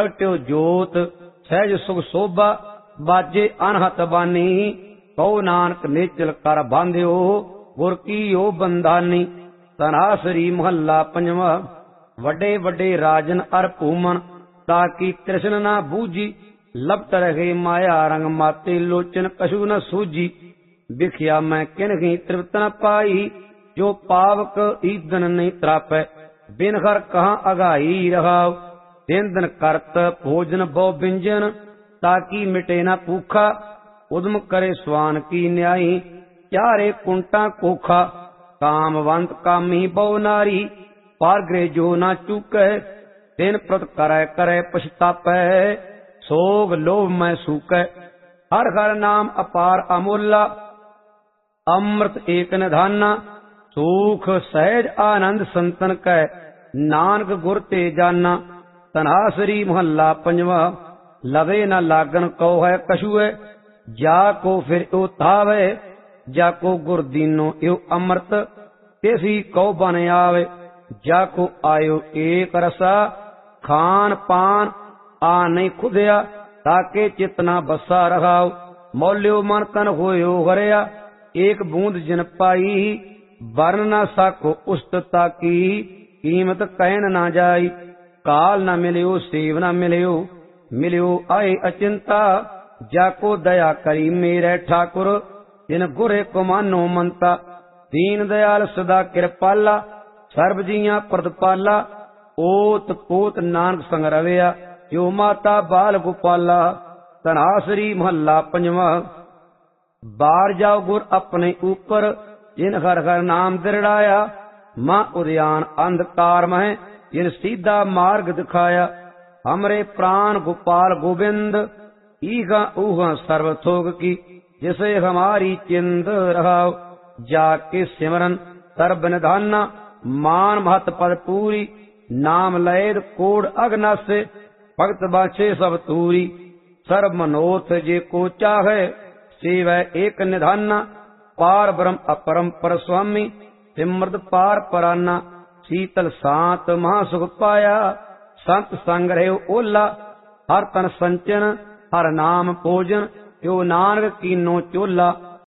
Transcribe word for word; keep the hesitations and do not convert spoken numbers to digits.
प्रगट्यो जोत सहज सुख शोभा बाजे अनहत बानी। कहो नानक नेचल कर बांध्यो गुर की यो बंधानी। तनासरी महला पंजवा। वडे वडे राजन अर भूमन ताकि कृष्ण ना बूझी। लपट रहे माया रंग माते लोचन कछु न सूझी। बिखिया मैं किन्ही तृप्त न पाई जो पावक ईदन नहीं त्रापै। बिन घर कहाँ अगाई रहाव दिन दिन करत भोजन बहु व्यंजन ताकि मिटे न भूखा। उद्म करे स्वान की न्यायी चारे कुंटा कोखा। कामवंत कामी बहु नारी पार गृह जो न चूकै। दिन प्रत करे करे पछतापै सोग लोभ मैं सूकै। हर हर नाम अपार अमूला अमृत एक निधाना। सुख सहज आनंद संतन कै नानक गुर ते जाना। तनासरी महला पंजवा। लवे न लागन कहो है कछुए जाको फिर यो थावे। जाको गुर दीनो यो अमृत तेसी कहो बन आवे। जाको आयो एक रसा खान पान आ नहीं खुदया ताके चितना बसा रहाव। मौल्यो मन तन होयो हरया एक बूंद जिन पाई। वर्ण न साको उस्तता की कीमत कहन ना जाई। काल न मिलियो सेव न मिलियो मिलियो आए अचिंता। जाको दया करी मेरे ठाकुर जिन गुरे को मानो मनता। दीन दयाल सदा कृपाला सर्व जिया प्रतिपाला। ओत पोत नानक संग रविया यो माता बाल गोपाला। तनासरी महला पंजवा। बार जाओ गुर अपने ऊपर जिन हर हर नाम दृढ़ाया। मां उद्यान अंधकार में जिन सीधा मार्ग दिखाया। हमरे प्राण गोपाल गोविंद ईगा ऊहा सर्वथोग की जिसे हमारी चिंद रहाव। जाके सिमरन सर्व निधाना मान महत पद पूरी। नाम लैद कोड अग्ना से भक्त बाछे सब तूरी। सर्व मनोथ जे को चाहे शिव एक निधाना। पार ब्रह्म अपरम पर स्वामी सिमृत पार पराना। शीतल शांत महासुख पाया संत संग्रह ओला। हर तन संचन हर नाम भोजन यो नानक कीनो चोला।